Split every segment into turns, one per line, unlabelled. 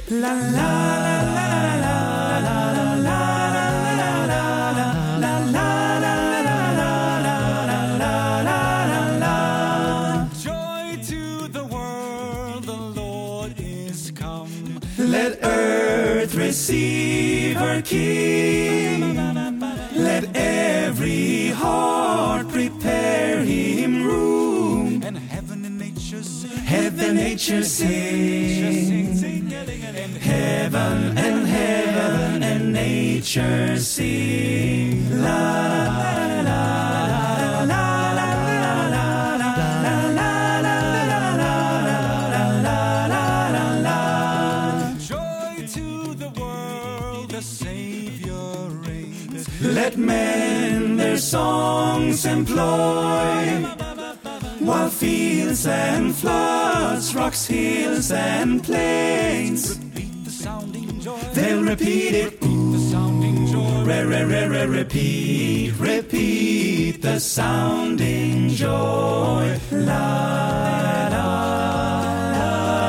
La la la la la la la la. Joy to the world, the Lord is come. Let earth receive her King. Let every heart prepare him room. And heaven and nature sing. Heaven, nature sing. Heaven and nature sing. La la la la la la la. Joy to the world, the Savior reigns. Let men their songs employ, while fields and floods, rocks, hills and plains repeat the sounding joy. They'll repeat it. Repeat the sounding joy. Repeat the sounding joy. La la la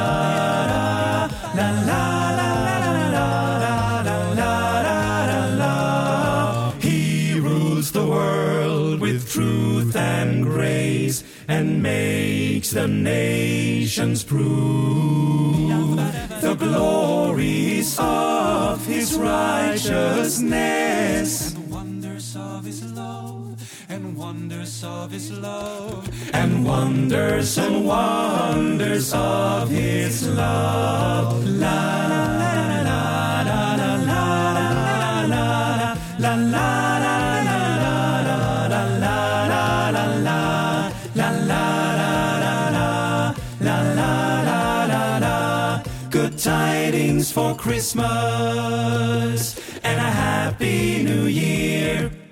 la la la la. He rules the world with truth and grace, and makes the nations prove the glories of his righteousness, and wonders of his love, and wonders of his love, and wonders and wonders of his love. La la la la la la la la la. Good tidings for Christmas and a happy new year.